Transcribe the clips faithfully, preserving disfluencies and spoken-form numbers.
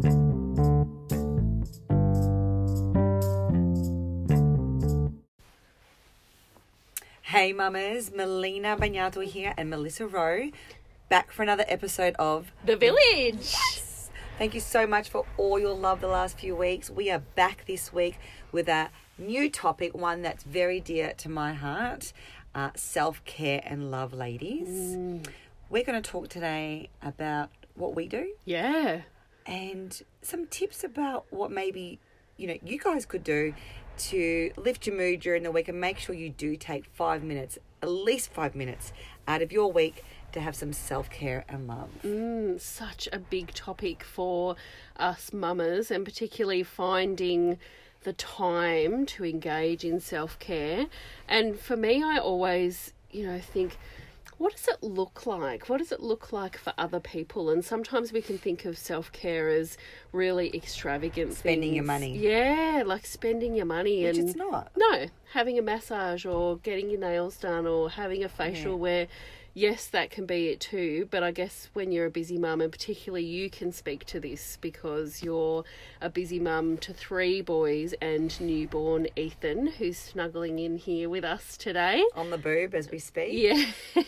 Hey mamas, Melina Bagnato here and Melissa Rowe, back for another episode of The Village. Yes. Thank you so much for all your love the last few weeks. We are back this week with a new topic, one that's very dear to my heart, uh, self-care and love, ladies. Mm. We're going to talk today about what we do. Yeah. And some tips about what maybe, you know, you guys could do to lift your mood during the week and make sure you do take five minutes, at least five minutes out of your week to have some self-care and love. Mm, such a big topic for us mamas, and particularly finding the time to engage in self-care. And for me, I always, you know, think, what does it look like? What does it look like for other people? And sometimes we can think of self-care as really extravagant Spending things. your money. Yeah, like spending your money. Which and it's not. No, having a massage or getting your nails done or having a facial Yeah. where, yes, that can be it too. But I guess when you're a busy mum, and particularly you can speak to this because you're a busy mum to three boys and newborn Ethan, who's snuggling in here with us today. On the boob as we speak. Yeah.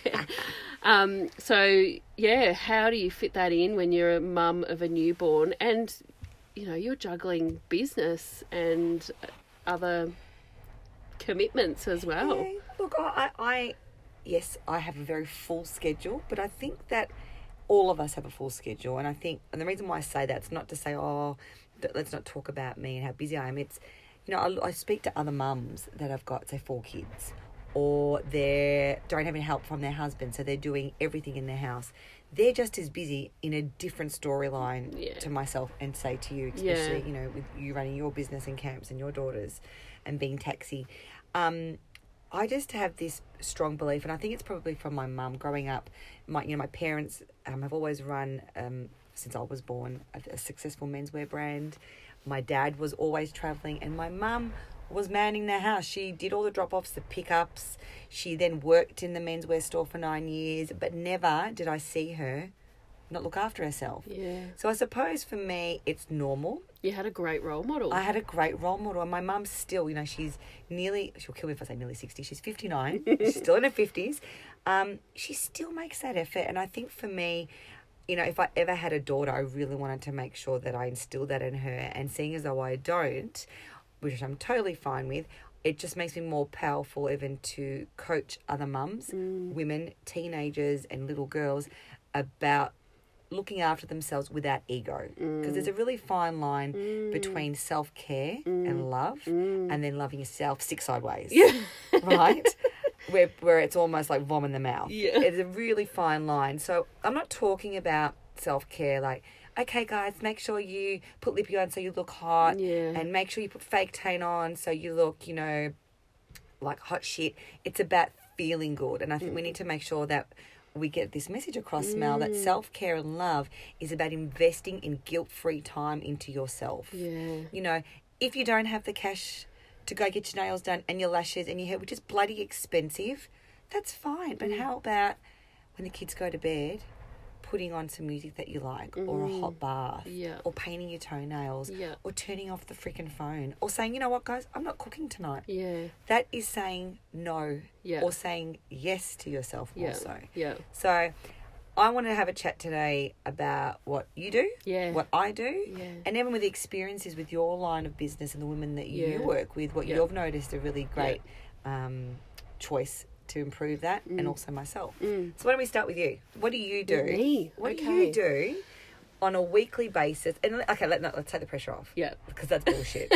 um, so, yeah, how do you fit that in when you're a mum of a newborn and, you know, you're juggling business and other commitments as well? Yeah. Look, I... I Yes, I have a very full schedule, but I think that all of us have a full schedule. And I think, and the reason why I say that, it's not to say, oh, let's not talk about me and how busy I am. It's, you know, I, I speak to other mums that have got, say, four kids, or they don't have any help from their husband, so they're doing everything in their house. They're just as busy in a different storyline Yeah. to myself and say to you, especially, yeah. you know, with you running your business and camps and your daughters and being taxi. Um, I just have this strong belief, and I think it's probably from my mum growing up. My, you know, my parents um, have always run, um, since I was born, a, a successful menswear brand. My dad was always travelling, and my mum was manning the house. She did all the drop-offs, the pickups. She then worked in the menswear store for nine years, but never did I see her not look after herself. Yeah. So I suppose for me, it's normal. You had a great role model. I had a great role model, and my mum still, you know, she's nearly, she'll kill me if I say nearly sixty, she's fifty-nine, she's still in her fifties, um, she still makes that effort, and I think for me, you know, if I ever had a daughter, I really wanted to make sure that I instilled that in her, and seeing as though I don't, which I'm totally fine with, it just makes me more powerful even to coach other mums, mm. women, teenagers and little girls about looking after themselves without ego, because mm. there's a really fine line mm. between self-care mm. and love mm. and then loving yourself six sideways, yeah. right? where where it's almost like vom in the mouth. Yeah. It's a really fine line. So I'm not talking about self-care like, okay guys, make sure you put lippy on so you look hot, yeah. and make sure you put fake tan on so you look, you know, like hot shit. It's about feeling good, and I think mm. we need to make sure that we get this message across, mm. Mel, that self-care and love is about investing in guilt-free time into yourself. Yeah. You know, if you don't have the cash to go get your nails done and your lashes and your hair, which is bloody expensive, that's fine. But mm. how about when the kids go to bed, putting on some music that you like, mm. or a hot bath, yeah. or painting your toenails, yeah. or turning off the freaking phone, or saying, you know what, guys, I'm not cooking tonight. Yeah. That is saying no, yeah. or saying yes to yourself yeah. also. Yeah. So I want to have a chat today about what you do, yeah. what I do, yeah. and even with the experiences with your line of business and the women that you yeah. work with, what yeah. you've noticed a really great yeah. um, choice to improve that, mm. and also myself. Mm. So why don't we start with you? What do you do? Me? What okay. do you do on a weekly basis? And okay, let, no, let's take the pressure off. Yeah. Because that's bullshit.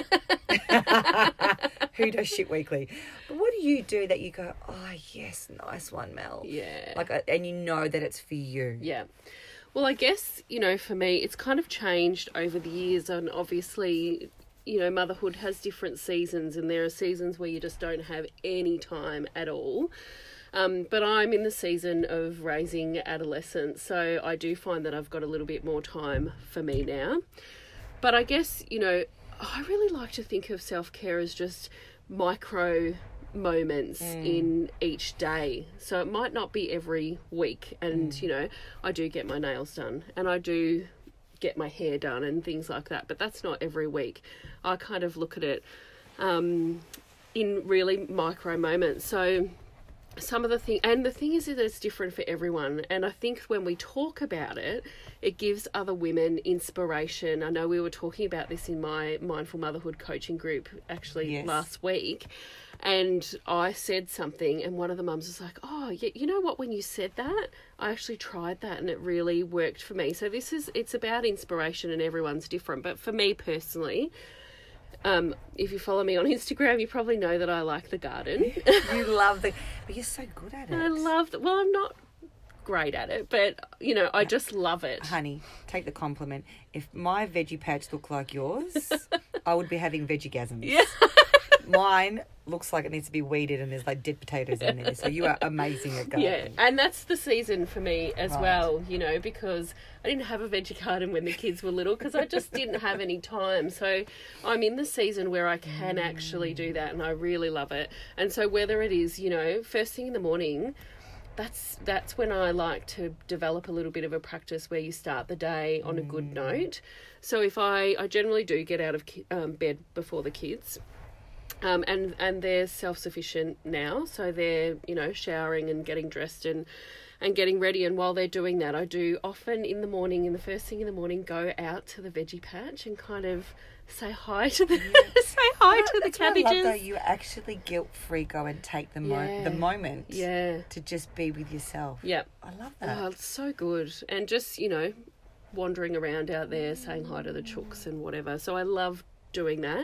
Who does shit weekly? But what do you do that you go, oh, yes, nice one, Mel? Yeah. Like, and you know that it's for you. Yeah. Well, I guess, you know, for me, it's kind of changed over the years, and obviously, you know, motherhood has different seasons, and there are seasons where you just don't have any time at all. Um, but I'm in the season of raising adolescents, so I do find that I've got a little bit more time for me now. But I guess, you know, I really like to think of self-care as just micro moments mm. in each day. So it might not be every week. And, mm. you know, I do get my nails done, and I do get my hair done and things like that. But that's not every week. I kind of look at it um, in really micro moments. So some of the thing, and the thing is that it's different for everyone. And I think when we talk about it, it gives other women inspiration. I know we were talking about this in my Mindful Motherhood coaching group actually Yes. last week. And I said something, and one of the mums was like, oh, yeah, you know what, when you said that, I actually tried that and it really worked for me. So this is, it's about inspiration, and everyone's different. But for me personally, um, if you follow me on Instagram, you probably know that I like the garden. You love the... But you're so good at it. I love, the, well, I'm not great at it, but, you know, I just love it. Honey, take the compliment. If my veggie patch looked like yours, I would be having veggiegasms. Yeah. Mine looks like it needs to be weeded and there's like dead potatoes in there. So you are amazing at gardening. Yeah, and that's the season for me as Right. well, you know, because I didn't have a veggie garden when the kids were little because I just didn't have any time. So I'm in the season where I can Mm. actually do that, and I really love it. And so whether it is, you know, first thing in the morning, that's that's when I like to develop a little bit of a practice where you start the day on a good note. So if I, I generally do get out of ki- um, bed before the kids. Um, and, and they're self-sufficient now, so they're, you know, showering and getting dressed and, and getting ready. And while they're doing that, I do often in the morning, in the first thing in the morning, go out to the veggie patch and kind of say hi to the say hi to the That's what I cabbages. love, though. You actually guilt-free go and take the, mo- Yeah. the moment Yeah, to just be with yourself. yeah. I love that. Oh, it's so good. And just, you know, wandering around out there saying hi to the chooks and whatever. So I love doing that.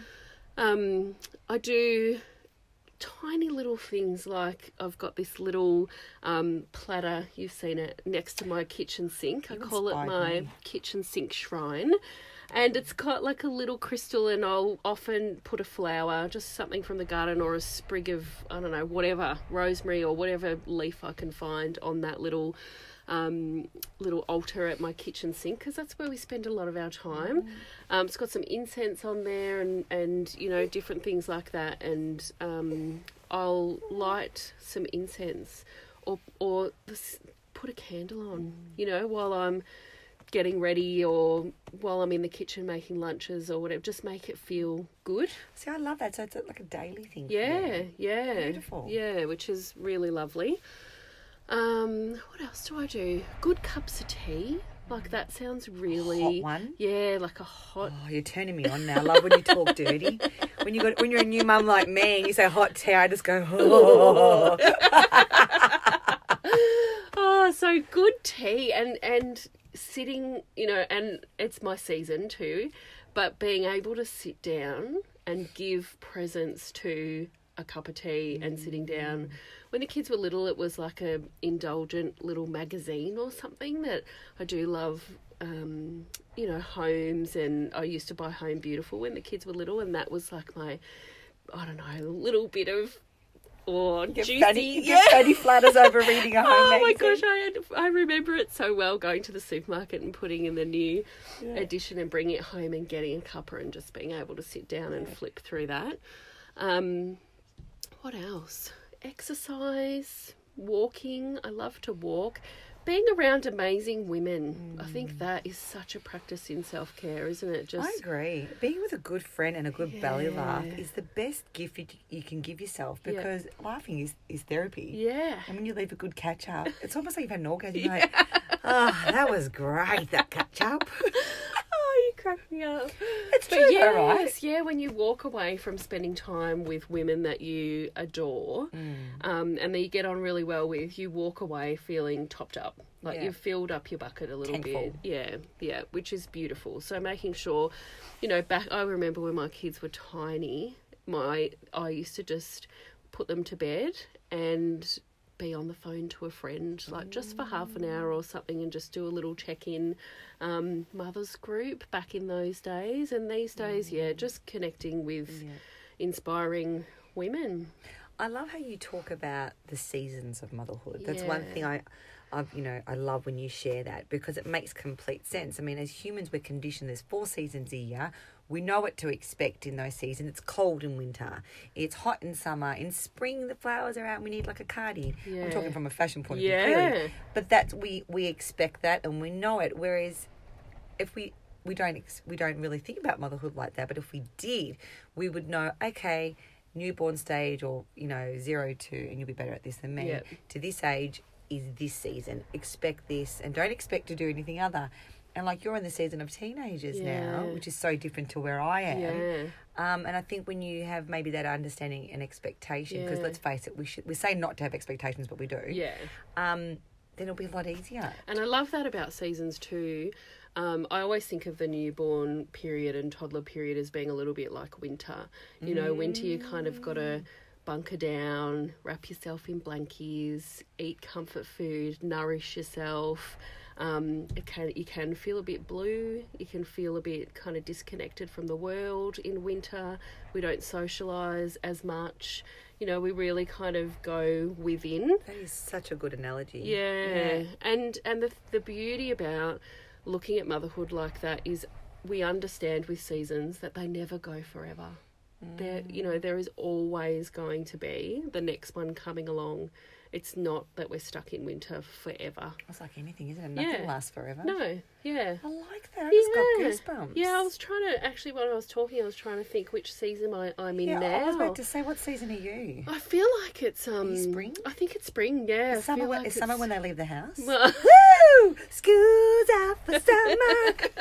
Um, I do tiny little things like I've got this little um, platter, you've seen it, next to my kitchen sink. I You call it inspired my me. kitchen sink shrine. And it's got like a little crystal, and I'll often put a flower, just something from the garden, or a sprig of, I don't know, whatever, rosemary or whatever leaf I can find on that little um, little altar at my kitchen sink, because that's where we spend a lot of our time. Um, it's got some incense on there and, and, you know, different things like that. And um, I'll light some incense or, or this, put a candle on, you know, while I'm getting ready or while I'm in the kitchen making lunches or whatever. Just make it feel good. See, I love that. So it's like a daily thing. for Yeah, you. yeah. Beautiful. Yeah, which is really lovely. Um, what else do I do? Good cups of tea. Like, that sounds really... Hot one? Yeah, like a hot... Oh, you're turning me on now. I love when you talk dirty. When you got when you're a new mum like me and you say hot tea, I just go, oh. Oh, so good tea and, and sitting, you know, and it's my season too, but being able to sit down and give presents to a cup of tea and sitting down. When the kids were little, it was like a indulgent little magazine or something that I do love. Um, you know, homes, and I used to buy Home Beautiful when the kids were little, and that was like my, I don't know, little bit of, or Get juicy, fanny, yeah. get fanny flatters over reading a home Oh my magazine. gosh, I had, I remember it so well, going to the supermarket and putting in the new Yeah. edition and bringing it home and getting a cuppa and just being able to sit down and flip through that. Um, what else? Exercise, walking. I love to walk. Being around amazing women. I think that is such a practice in self-care, isn't it? Just I agree. Being with a good friend and a good belly laugh Yeah. is the best gift you, you can give yourself, Yeah. because laughing is, is therapy. Yeah. And when you leave a good catch up, it's almost like you've had an orgasm. You're like, oh, that was great, that catch up. Oh, you crack me up. It's But true, though, yes, right? yeah, when you walk away from spending time with women that you adore, Mm. um, and that you get on really well with, you walk away feeling topped up. Like Yeah. you've filled up your bucket a little Tankful. bit. Yeah, yeah, which is beautiful. So making sure, you know, back, I remember when my kids were tiny, my I used to just put them to bed and be on the phone to a friend, like just for half an hour or something, and just do a little check-in um, mothers group back in those days. And these days, yeah, just connecting with Yeah. inspiring women. I love how you talk about the seasons of motherhood. That's one Yeah. thing I, I've, you know, I love when you share that, because it makes complete sense. I mean, as humans, we're conditioned. There's four seasons a year. We know what to expect in those seasons. It's cold in winter. It's hot in summer. In spring, the flowers are out and we need like a cardi. I'm Yeah. talking from a fashion point of Yeah. view, clearly. But that's, we, we expect that and we know it. Whereas if we we don't ex- we don't really think about motherhood like that, but if we did, we would know, okay, newborn stage, or you know, zero to, and you'll be better at this than me, Yep. to this age is this season. Expect this, and don't expect to do anything other. And like, you're in the season of teenagers now, Yeah. which is so different to where I am. Yeah. Um, and I think when you have maybe that understanding and expectation, because Yeah. let's face it, we should we say not to have expectations, but we do. Yeah. Um, then it'll be a lot easier. And I love that about seasons too. Um, I always think of the newborn period and toddler period as being a little bit like winter. You know, winter you kind of got to bunker down, wrap yourself in blankies, eat comfort food, nourish yourself. Um, it can you can feel a bit blue. You can feel a bit kind of disconnected from the world in winter. We don't socialise as much. You know, we really kind of go within. That is such a good analogy. Yeah. And and the the beauty about looking at motherhood like that is we understand with seasons that they never go forever. Mm. There, you know, there is always going to be the next one coming along. It's not that we're stuck in winter forever. It's like anything, isn't it? Nothing Yeah. lasts forever. No, yeah. I like that. I just Yeah. got goosebumps. Yeah, I was trying to, actually, when I was talking, I was trying to think which season I, I'm in Yeah, now. I was about to say, what season are you? I feel like it's um you spring? I think it's spring. Yeah, Is summer, I feel when, like is summer it's- when they leave the house? Well, Woo! School's out for summer.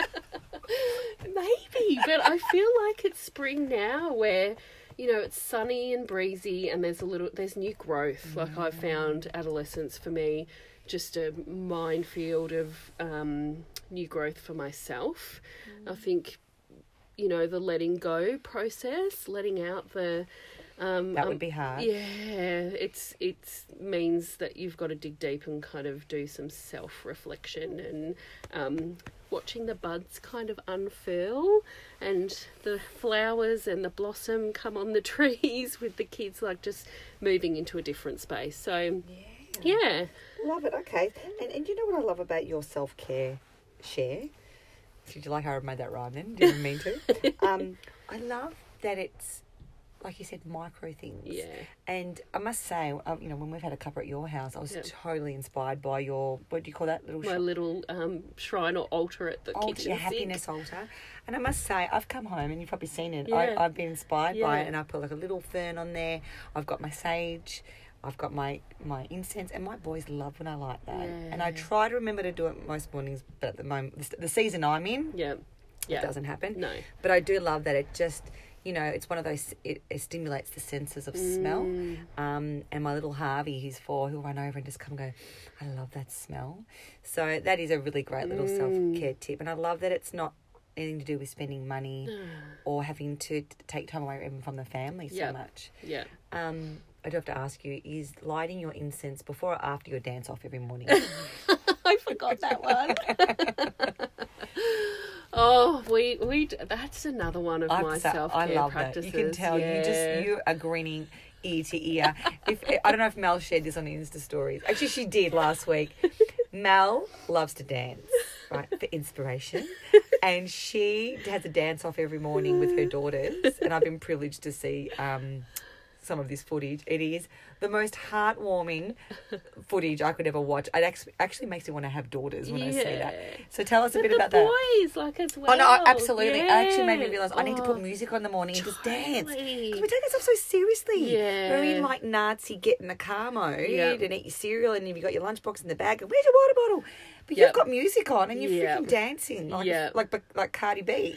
maybe, but I feel like it's spring now, where you know it's sunny and breezy, and there's a little there's new growth. Like I've found adolescence for me just a minefield of um, new growth for myself. I think you know the letting go process, letting out the. Um, That um, would be hard. Yeah, it's it means that you've got to dig deep and kind of do some self reflection and um, watching the buds kind of unfurl and the flowers and the blossom come on the trees with the kids like just moving into a different space. So Yeah. yeah, Love it. Okay. And and you know what I love about your self care share? Did you like how I made that rhyme then? Didn't mean to. um, I love that it's, like you said, micro things. yeah, And I must say, um, you know, when we've had a cuppa at your house, I was Yeah. totally inspired by your, what do you call that little my sh- little um, shrine or altar at the altar, kitchen your sink. happiness altar. And I must say, I've come home and you've probably seen it. Yeah. I, I've been inspired by Yeah. it, and I put like a little fern on there. I've got my sage. I've got my, my incense, and my boys love when I light that. And I Yeah. try to remember to do it most mornings, but at the moment, the, the season I'm in, Yeah, yeah, it doesn't happen. No, But I do love that it just, you know, it's one of those, it, it stimulates the senses of smell. Mm. Um, and my little Harvey, who's four, he'll run over and just come and go, I love that smell. So that is a really great little Mm. self-care tip. And I love that it's not anything to do with spending money or having to t- take time away even from the family so Yep. much. yeah. Um, I do have to ask you, is lighting your incense before or after your dance off every morning? I forgot that one. Oh, we we that's another one of I have my to say, self I care love practices. that. You can tell yeah. you just you are grinning ear to ear. If I don't know if Mel shared this on Insta stories. Actually, she did last week. Mel loves to dance, right, for inspiration, and she has a dance off every morning with her daughters. And I've been privileged to see um, some of this footage. It is the most heartwarming footage I could ever watch. It actually actually makes me want to have daughters when I see that. Yeah. So tell us a But bit the about that. boys, like as well. Oh no, absolutely. It actually made me Yeah. realise I need to put Oh, music on in the morning and just dance. totally. Because we take ourselves so seriously. Yeah. We're in like Nazi get in the car mode Yep. and eat your cereal, and you've got your lunchbox in the bag and where's your water bottle? But Yep. you've got music on and you're Yep. freaking dancing like Yep. like like Cardi B.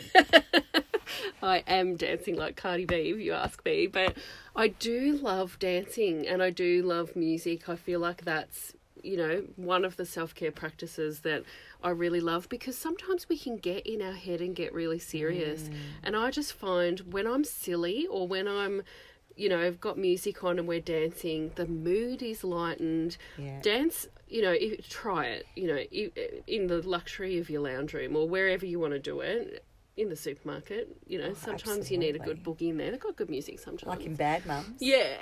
I am dancing like Cardi B, if you ask me. But I do love dancing and I do love music. I feel like that's, you know, one of the self-care practices that I really love, because sometimes we can get in our head and get really serious. Mm. And I just find when I'm silly or when I'm, you know, I've got music on and we're dancing, the mood is lightened. Yeah. Dance, you know, if, try it, you know, i- in the luxury of your lounge room or wherever you want to do it. In the supermarket, you know, Oh, sometimes you need a good absolutely. boogie in there. They've got good music sometimes. Like in Bad Mums. Yeah.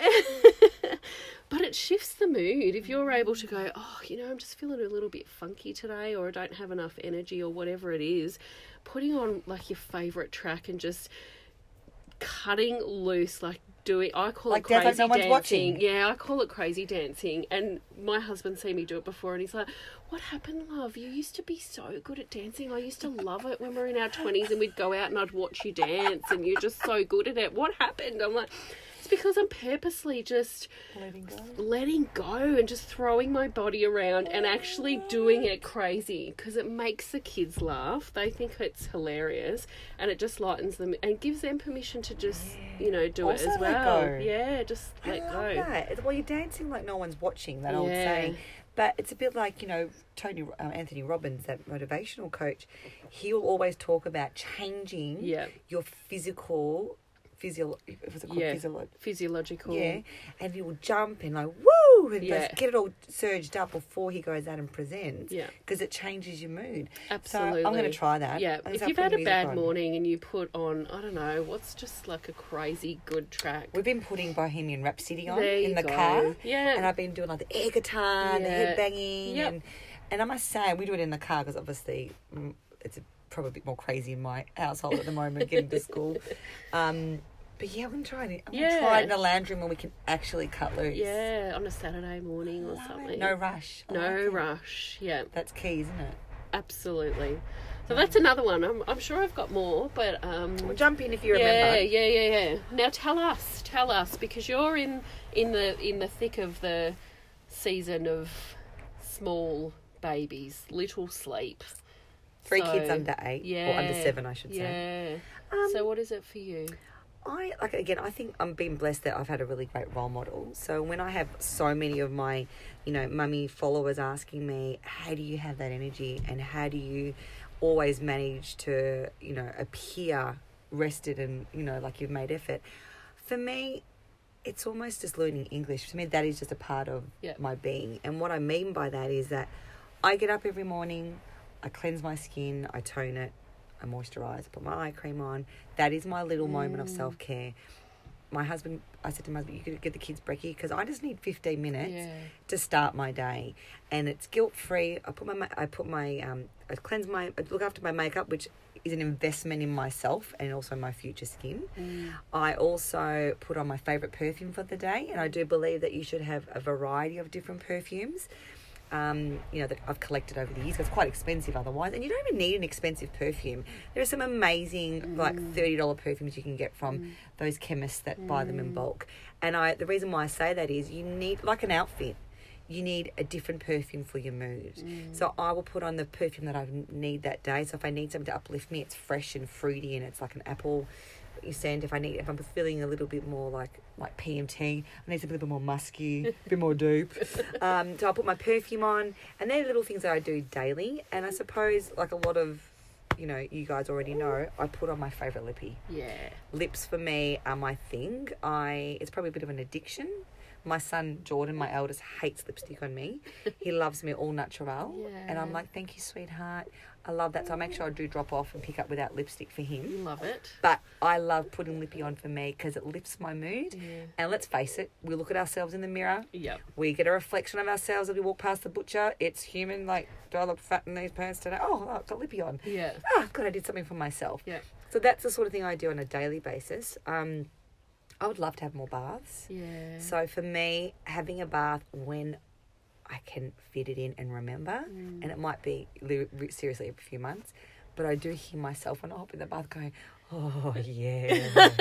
But it shifts the mood. If you're able to go, oh, you know, I'm just feeling a little bit funky today, or I don't have enough energy, or whatever it is, putting on like your favourite track and just cutting loose, like doing, I call Like it dance like crazy no one's dancing. watching. Yeah, I call it crazy dancing. And my husband's seen me do it before, and he's like, "What happened, love? You used to be so good at dancing. I used to love it when we were in our twenties, and we'd go out and I'd watch you dance, and you're just so good at it. What happened?" I'm like, it's because I'm purposely just Letting go. letting go and just throwing my body around and actually doing it crazy, because it makes the kids laugh. They think it's hilarious, and it just lightens them and gives them permission to just, yeah. you know, do Also it as let well. go. Yeah, just I let love go. that. Well, you're dancing like no one's watching, that old Yeah. saying. But it's a bit like, you know, Tony um, Anthony Robbins, that motivational coach. He'll always talk about changing Yeah. your physical, physio, what's it called? Yeah. Physiolo- Physiological. yeah, and he will jump and like woo, and Yeah. just get it all surged up before he goes out and presents. Yeah. because it changes your mood. Absolutely. So I'm going to try that. Yeah, I'm gonna if start you've had putting a music bad on. morning and you put on, I don't know, what's just like a crazy good track. We've been putting Bohemian Rhapsody on There in you the go. car. Yeah. And I've been doing like the air guitar and the Yeah. head banging. Yep. And, and I must say, we do it in the car because obviously mm, it's a, probably a bit more crazy in my household at the moment, getting to school. Um, but yeah, I'm going to try it. I'm going to Yeah. try it in the lounge room where we can actually cut loose. Yeah, on a Saturday morning or Love it. something. No rush. I No like it. rush. Yeah, That's key, isn't it? absolutely. So that's another one. I'm, I'm sure I've got more, but um, Well, jump in if you yeah, remember. yeah, yeah, yeah. Now tell us, tell us, because you're in in the in the thick of the season of small babies, little sleep. Three So, kids under eight. Yeah, Or under seven, I should say. Yeah. Um, So what is it for you? I like again. I think I'm being blessed that I've had a really great role model. So when I have so many of my, you know, mummy followers asking me, "How do you have that energy? And how do you always manage to, you know, appear rested and, you know, like you've made effort?" For me, it's almost just learning English. To me, that is just a part of Yep. my being. And what I mean by that is that I get up every morning, I cleanse my skin, I tone it, I moisturise, I put my eye cream on. That is my little moment of self-care. My husband, I said to my husband, you could get the kids brekkie because I just need fifteen minutes Yeah. to start my day. And it's guilt-free. I put my, ma- I put my, um, I cleanse my, I look after my makeup, which is an investment in myself and also my future skin. Mm. I also put on my favourite perfume for the day, and I do believe that you should have a variety of different perfumes. Um, you know, that I've collected over the years. 'Cause it's quite expensive otherwise, and you don't even need an expensive perfume. There are some amazing, Mm. like thirty dollar perfumes you can get from Mm. those chemists that buy them in Mm. bulk. And I, the reason why I say that is you need, like an outfit, you need a different perfume for your mood. Mm. So I will put on the perfume that I need that day. So if I need something to uplift me, it's fresh and fruity, and it's like an apple scent. If I need, if I'm feeling a little bit more like like P M T, I need something a little bit more musky, a bit more dope. Um, so I'll put my perfume on, and they're little things that I do daily. And I suppose, like a lot of, you know, you guys already know, I put on my favourite lippy. Yeah. Lips for me are my thing. I it's probably a bit of an addiction. My son Jordan, my eldest, hates lipstick on me. He loves me all natural, Yeah. and I'm like, thank you, sweetheart. I love that. So I make sure I do drop off and pick up without lipstick for him. Love it. But I love putting lippy on for me because it lifts my mood. Yeah. And let's face it, we look at ourselves in the mirror. Yep. We get a reflection of ourselves as we walk past the butcher. It's human. Like, do I look fat in these pants today? Oh, I've got lippy on. Yeah. Ah, God, I did something for myself. Yeah. So that's the sort of thing I do on a daily basis. Um, I would love to have more baths. Yeah. So for me, having a bath when I can fit it in and remember, Mm. and it might be li- li- seriously every few months, but I do hear myself when I hop in the bath going, oh, yeah.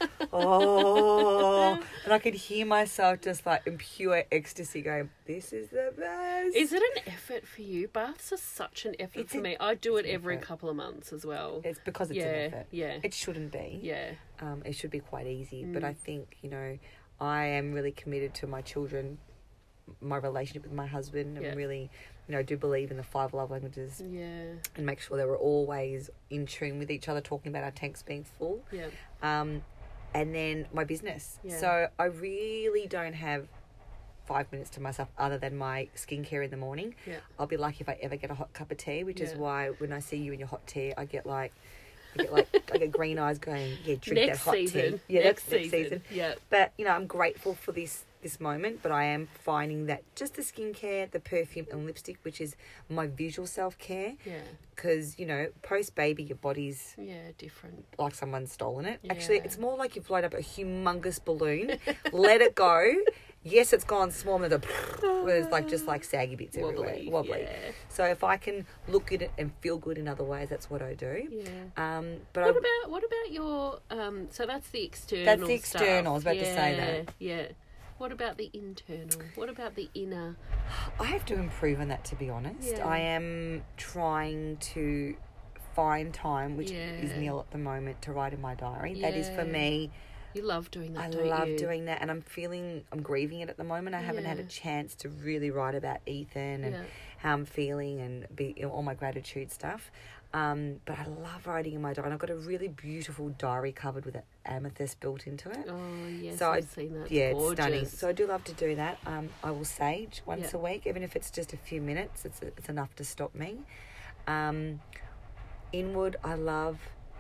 Oh. And I could hear myself just like in pure ecstasy going, this is the best. Is it an effort for you? Baths are such an effort It's for an- me. I do it it's an every effort. couple of months as well. It's because it's yeah. an effort. Yeah. It shouldn't be. Yeah. Um, it should be quite easy. But Mm. I think, you know, I am really committed to my children, my relationship with my husband, and Yeah. really, you know, do believe in the five love languages Yeah. and make sure that we're always in tune with each other, talking about our tanks being full. Yeah. Um, and then my business. Yeah. So I really don't have five minutes to myself other than my skincare in the morning. Yeah. I'll be lucky if I ever get a hot cup of tea, which is Yeah. why when I see you in your hot tea, I get like, I get like, I get green eyes going, yeah, drink Next that hot season. tea. Yeah, next that's next season. season. Yeah. But, you know, I'm grateful for this this moment, but I am finding that just the skincare, the perfume and lipstick, which is my visual self-care, Yeah. because, you know, post-baby, your body's Yeah, different. like someone's stolen it. Yeah. Actually, it's more like you've blown up a humongous balloon, let it go. Yes, it's gone small, and there's, a, there's like just like saggy bits everywhere, Wobbly, wobbly. yeah. So if I can look good and feel good in other ways, that's what I do. Yeah. Um, but What I, about what about your um? So that's the external. That's the external, I was stuff. about to say Yeah, that. Yeah. What about the internal? What about the inner? I have to improve on that, to be honest. Yeah. I am trying to find time, which Yeah. is nil at the moment, to write in my diary. That is for Yeah. me. You love doing that, I don't love you? doing that, and I'm feeling, I'm grieving it at the moment. I haven't had a Yeah. chance to really write about Ethan and Yeah. how I'm feeling and be you know, all my gratitude stuff. Um, but I love writing in my diary. And I've got a really beautiful diary covered with an amethyst built into it. Oh yes, So I've I- seen that. Yeah, It's it's stunning. gorgeous. So I do love to do that. Um, I will sage once Yeah. a week, even if it's just a few minutes. It's it's enough to stop me. Um, inward, I love.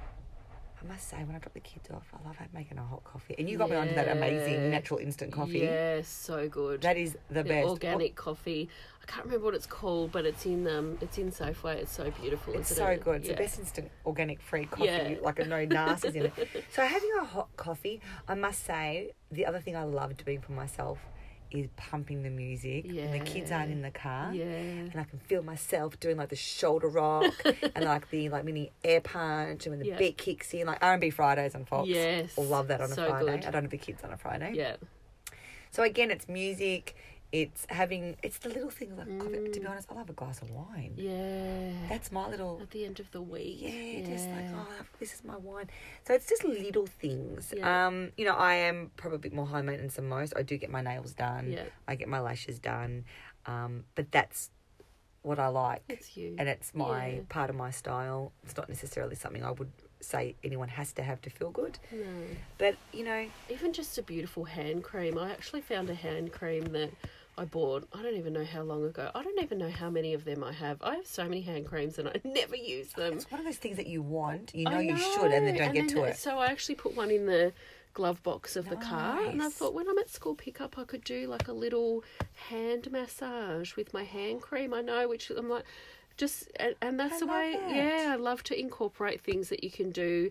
I must say, when I drop the kids off, I love making a hot coffee. And you got me onto that amazing Yeah. natural instant coffee. Yeah, so good. That is the, The best. organic coffee. I can't remember what it's called, but it's in um, it's in Safeway. It's so beautiful. It's isn't so it? good. It's Yeah. the best instant organic free coffee, Yeah. like a no nasties in it. So having a hot coffee, I must say, the other thing I love doing for myself is pumping the music. When the kids aren't in the car. Yeah. And I can feel myself doing like the shoulder rock and like the like mini air punch, and when the Yeah. beat kicks in, like R and B Fridays on Fox. Yes. I love that on a So Friday. good. I don't have the kids on a Friday. Yeah. So again, it's music. It's having, it's the little things like coffee. To be Mm. honest, I love a glass of wine. Yeah. That's my little, At the end of the week. yeah, just like, Yeah. oh, this is my wine. So it's just little things. Yeah. Um, you know, I am probably a bit more high maintenance than most. I do get my nails done. Yeah. I get my lashes done. Um, but that's what I like. It's you. And it's my Yeah. part of my style. It's not necessarily something I would say anyone has to have to feel good. No. But, you know, Even just a beautiful hand cream. I actually found a hand cream that I bought, I don't even know how long ago. I don't even know how many of them I have. I have so many hand creams and I never use them. it's one of those things that you want. You know, I you should, and then don't and get then- to it. So I actually put one in the glove box of the car, and I Nice. thought when I'm at school pickup, I could do like a little hand massage with my hand cream. I know, which I'm like, just and, and that's I the love way. that. Yeah, I love to incorporate things that you can do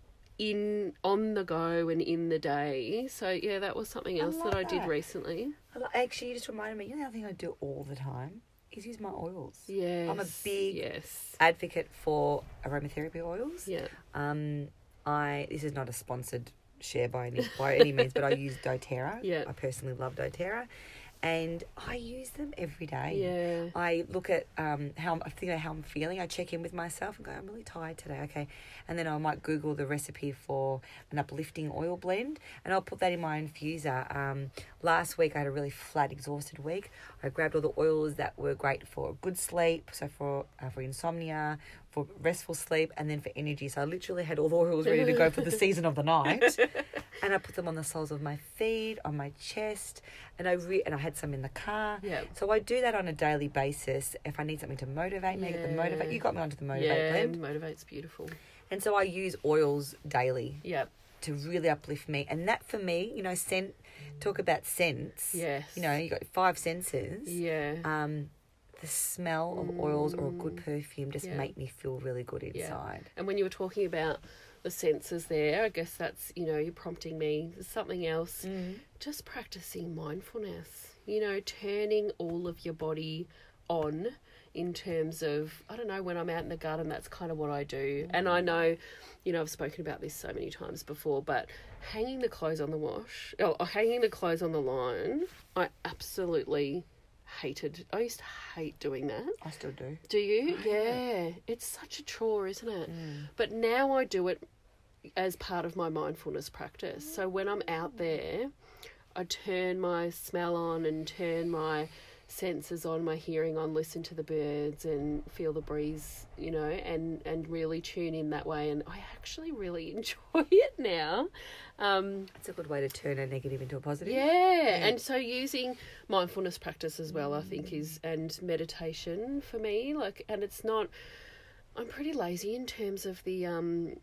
in on the go and in the day. So yeah, that was something I else that love I did that. recently. I li- Actually, you just reminded me, you know, the other thing I do all the time is use my oils. Yes, I'm a big yes, advocate for aromatherapy oils. yeah, Um, I this is not a sponsored share by any by any means, but I use DoTerra. Yeah. I personally love DoTerra, and I use them every day. yeah, I look at um how I'm, I think about how I'm feeling. I check in with myself and go, I'm really tired today. Okay, and then I might Google the recipe for an uplifting oil blend, and I'll put that in my infuser. Um, last week I had a really flat, exhausted week. I grabbed all the oils that were great for good sleep, so for uh, for insomnia, for restful sleep, and then for energy. So I literally had all the oils ready to go for the season of the night, and I put them on the soles of my feet, on my chest, and I re- and I had some in the car. yeah. So I do that on a daily basis. If I need something to motivate me, get the motivate. Yeah. You got me onto the motivate Yeah, blend, motivate's beautiful. and so I use oils daily Yeah, to really uplift me. And that for me, you know, scent. Talk about scents. yes. You know, you got five senses. Yeah. Um, the smell of oils or a good perfume just Yeah. make me feel really good inside. And when you were talking about the senses there, I guess that's, you know, you're prompting me. There's something else. Just practicing mindfulness, you know, turning all of your body on in terms of, I don't know, when I'm out in the garden, that's kind of what I do. And I know, you know, I've spoken about this so many times before, but hanging the clothes on the wash, or hanging the clothes on the line, I absolutely hated. I used to hate doing that. I still do. Do you? Yeah. It's such a chore, isn't it? But now I do it as part of my mindfulness practice. So when I'm out there, I turn my smell on and turn my senses on, my hearing on, listen to the birds and feel the breeze, you know, and, and really tune in that way. And I actually really enjoy it now. Um, It's a good way to turn a negative into a positive. yeah. And so using mindfulness practice as well, I think is, and meditation for me, like, and it's not, I'm pretty lazy in terms of the, um,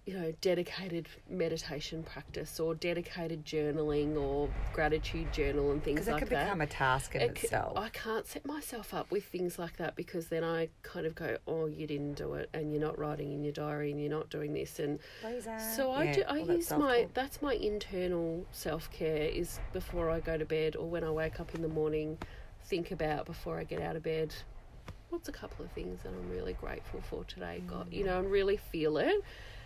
you know, dedicated meditation practice or dedicated journaling or gratitude journal and things Because it like could that. become a task in It c- itself. I can't set myself up with things like that because then I kind of go, oh, you didn't do it, and you're not writing in your diary, and you're not doing this, and Loser. so I Yeah, do. I all that use my self-talk. that's my internal self care is before I go to bed or when I wake up in the morning. Think about before I get out of bed. What's a couple of things that I'm really grateful for today? Mm. God, you know, and really feel it,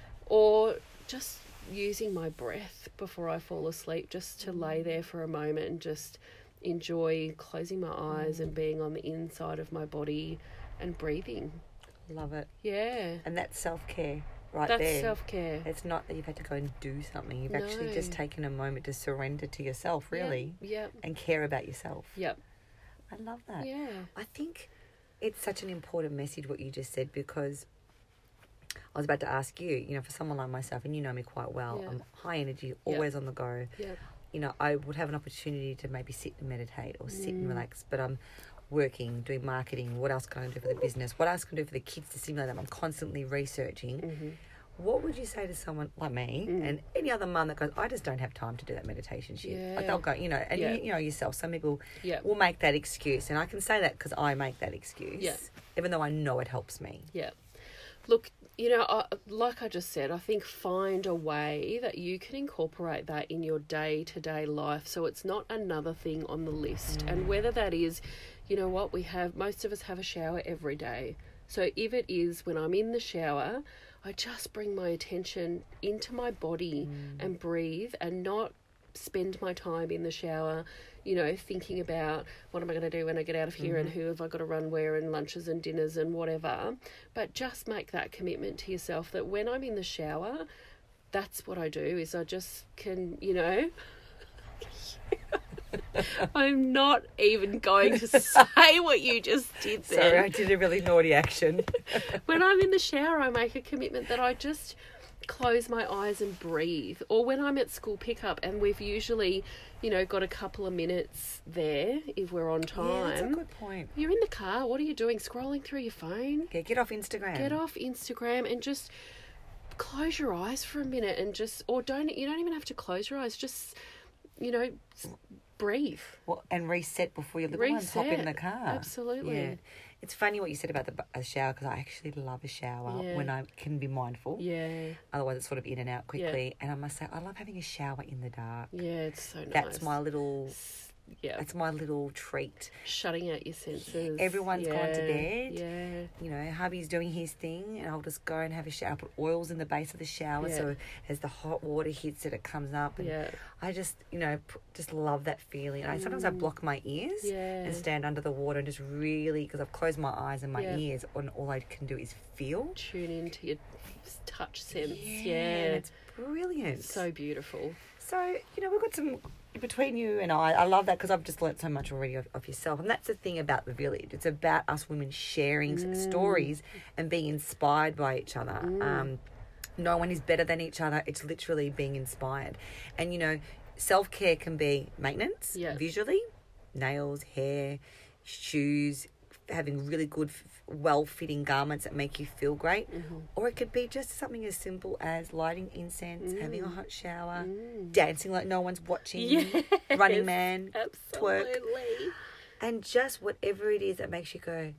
or just using my breath before I fall asleep, just to lay there for a moment and just enjoy closing my eyes Mm. and being on the inside of my body and breathing. Love it. Yeah, And that's self-care right that's there. self-care. It's not that you've had to go and do something. You've actually No. just taken a moment to surrender to yourself, really, Yep, and care about yourself. yep, I love that. yeah. I think it's such an important message what you just said, because I was about to ask you, you know, for someone like myself, and you know me quite well, Yeah. I'm high energy, always on the go. Yep. You know, I would have an opportunity to maybe sit and meditate or sit Mm. and relax, but I'm working, doing marketing. What else can I do for the business? What else can I do for the kids to stimulate them? I'm constantly researching. Mm-hmm. What would you say to someone like me Mm. and any other mum that goes, I just don't have time to do that meditation shit? Yeah. Like they'll go, you know, and Yeah. you, you know yourself, some people Yep. will make that excuse. And I can say that because I make that excuse, Yeah. even though I know it helps me. Yeah. Look, you know, I, like I just said, I think find a way that you can incorporate that in your day-to-day life so it's not another thing on the list. Mm. And whether that is, you know what, we have, most of us have a shower every day. So if it is when I'm in the shower, I just bring my attention into my body Mm. and breathe and not spend my time in the shower, you know, thinking about what am I going to do when I get out of here and who have I got to run where and lunches and dinners and whatever. But just make that commitment to yourself that when I'm in the shower, that's what I do is I just can, you know, I'm not even going to say what you just did there. Sorry, I did a really naughty action. When I'm in the shower, I make a commitment that I just close my eyes and breathe. Or when I'm at school pickup and we've usually, you know, got a couple of minutes there if we're on time. Yeah, that's a good point. You're in the car. What are you doing? Scrolling through your phone? Okay, get off Instagram. Get off Instagram and just close your eyes for a minute and just, or don't, you don't even have to close your eyes. Just, you know, s- breathe. Well, and reset before your little ones hop in Reset. the car. Absolutely. Yeah. It's funny what you said about the bu- a shower, because I actually love a shower Yeah. when I can be mindful. Yeah. Otherwise, it's sort of in and out quickly. And I must say, I love having a shower in the dark. Yeah, it's so nice. That's my little. Yeah. That's my little treat. Shutting out your senses. Everyone's gone to Yeah, bed. Yeah. You know, hubby's doing his thing, and I'll just go and have a shower. Put oils in the base of the shower, Yeah. so as the hot water hits it, it comes up. And Yeah. I just, you know, p- just love that feeling. I sometimes I block my ears Mm. Yeah. and stand under the water and just really, because I've closed my eyes and my Yeah. ears, and all I can do is feel. Tune into your touch sense. Yeah, Yeah. and it's brilliant. So beautiful. So, you know, we've got some between you and I. I love that because I've just learnt so much already of, of yourself. And that's the thing about the village. It's about us women sharing s stories and being inspired by each other. Um, no one is better than each other. It's literally being inspired. And, you know, self-care can be maintenance, Yeah. visually, nails, hair, shoes, having really good, f- well-fitting garments that make you feel great. Mm-hmm. Or it could be just something as simple as lighting incense, having a hot shower, Mm. dancing like no one's watching, Yes. Running Man, twerk, Absolutely. and just whatever it is that makes you go,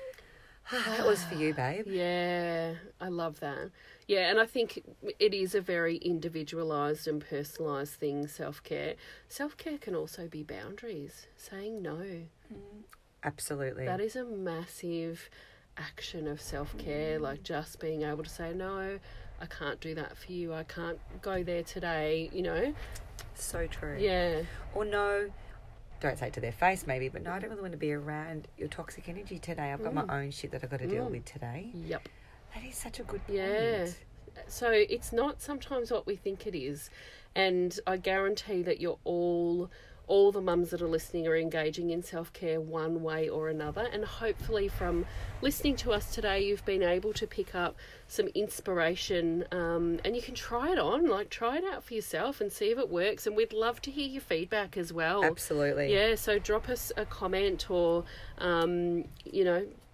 ah, that was for you, babe. Yeah, I love that. Yeah, and I think it is a very individualised and personalised thing, self-care. Self-care can also be boundaries, saying no. Absolutely. That is a massive action of self-care, like just being able to say, no, I can't do that for you. I can't go there today, you know? so true. Yeah. Or no, don't say it to their face maybe, but no, I don't really want to be around your toxic energy today. I've got my own shit that I've got to deal with today. Yep. That is such a good point. Yeah. So it's not sometimes what we think it is. And I guarantee that you're all, all the mums that are listening are engaging in self-care one way or another. And hopefully from listening to us today, you've been able to pick up some inspiration, um, and you can try it on, like try it out for yourself and see if it works. And we'd love to hear your feedback as well. Absolutely. Yeah, so drop us a comment or, um, you know,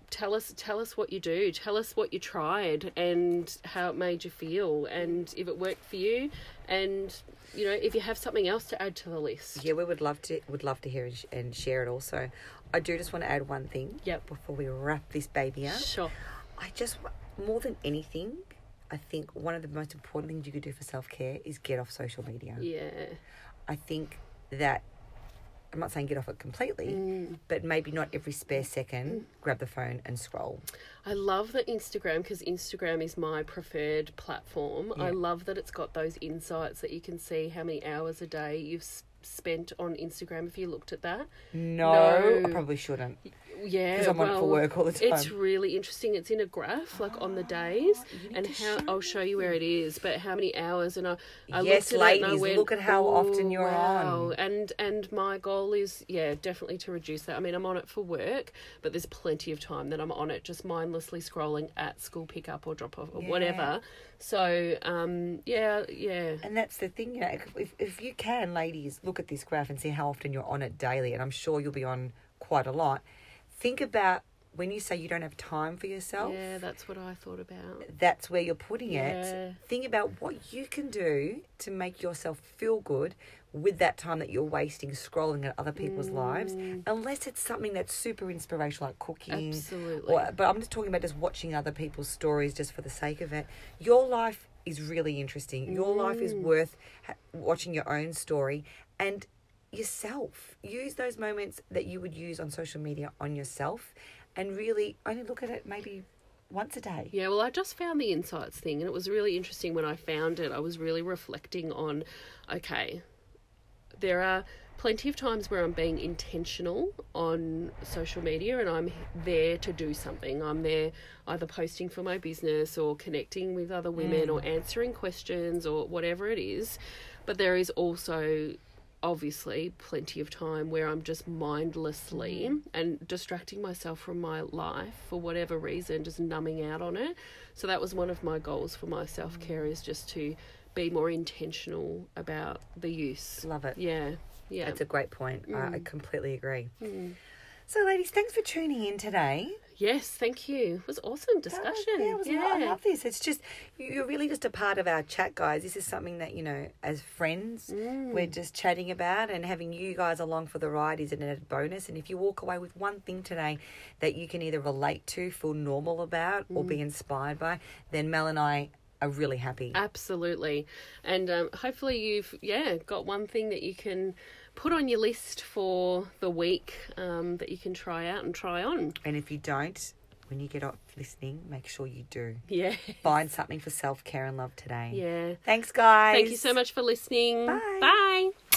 tell us tell us what you do. Tell us what you tried and how it made you feel, and if it worked for you, and you know, if you have something else to add to the list. Yeah, we would love to would love to hear and, sh- and share it also. I do just want to add one thing. Yep. Before we wrap this baby up. Sure. I just wa- more than anything, I think one of the most important things you could do for self care is get off social media. Yeah. I think that. I'm not saying get off it completely, Mm. but maybe not every spare second grab the phone and scroll. I love the Instagram, because Instagram is my preferred platform. Yeah. I love that it's got those insights that you can see how many hours a day you've s- spent on Instagram. If you looked at that, No, No. I probably shouldn't. yeah, Because I'm on it well, for work all the time. it's really interesting. It's in a graph, like on the days, you need and to how show I'll show you where it is, but how many hours. And I, I Yes, looked at it and I ladies, went, look at how often you're wow. on. And and my goal is, yeah, definitely to reduce that. I mean, I'm on it for work, but there's plenty of time that I'm on it, just mindlessly scrolling at school pickup or drop off or Yeah. whatever. So, um, yeah, yeah. And that's the thing, you know, if, if you can, ladies, look at this graph and see how often you're on it daily, and I'm sure you'll be on quite a lot. Think about when you say you don't have time for yourself, Yeah, that's what I thought about. that's where you're putting Yeah. it. Think about what you can do to make yourself feel good with that time that you're wasting scrolling at other people's lives, unless it's something that's super inspirational, like cooking. Absolutely. Or, but I'm just talking about just watching other people's stories just for the sake of it. Your life is really interesting. Your life is worth ha- watching your own story, and yourself. Use those moments that you would use on social media on yourself, and really only look at it maybe once a day. Yeah, well, I just found the insights thing, and it was really interesting when I found it. I was really reflecting on, okay, there are plenty of times where I'm being intentional on social media and I'm there to do something. I'm there either posting for my business or connecting with other women or answering questions or whatever it is. But there is also obviously plenty of time where I'm just mindlessly and distracting myself from my life for whatever reason, just numbing out on it. So that was one of my goals for my self-care, is just to be more intentional about the use. Love it. Yeah, yeah. That's a great point. I, I completely agree. Mm. So, ladies, thanks for tuning in today. Yes, thank you. It was awesome discussion. Yeah, it was, I love this. It's just, you're really just a part of our chat, guys. This is something that, you know, as friends, we're just chatting about, and having you guys along for the ride is an added bonus. And if you walk away with one thing today that you can either relate to, feel normal about, or be inspired by, then Mel and I are really happy. Absolutely. And um, hopefully you've, yeah, got one thing that you can put on your list for the week um, that you can try out and try on. And if you don't, when you get off listening, make sure you do. Yeah. Find something for self-care and love today. Yeah. Thanks, guys. Thank you so much for listening. Bye. Bye.